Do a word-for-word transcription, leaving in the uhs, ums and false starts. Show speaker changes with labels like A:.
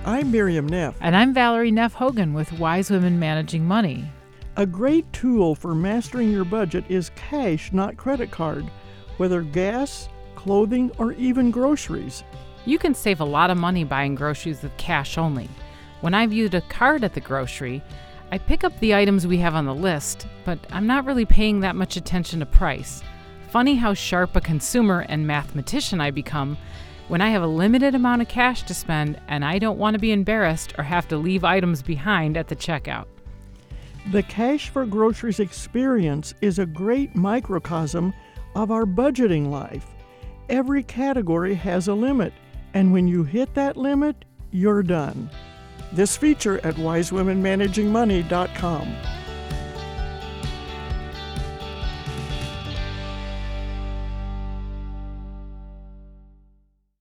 A: I'm Miriam Neff.
B: And I'm Valerie Neff Hogan with Wise Women Managing Money.
A: A great tool for mastering your budget is cash, not credit card, whether gas, clothing, or even groceries.
B: You can save a lot of money buying groceries with cash only. When I've used a card at the grocery, I pick up the items we have on the list, but I'm not really paying that much attention to price. Funny how sharp a consumer and mathematician I become when I have a limited amount of cash to spend and I don't want to be embarrassed or have to leave items behind at the checkout.
A: The Cash for Groceries experience is a great microcosm of our budgeting life. Every category has a limit, and when you hit that limit, you're done. This feature at wise women managing money dot com.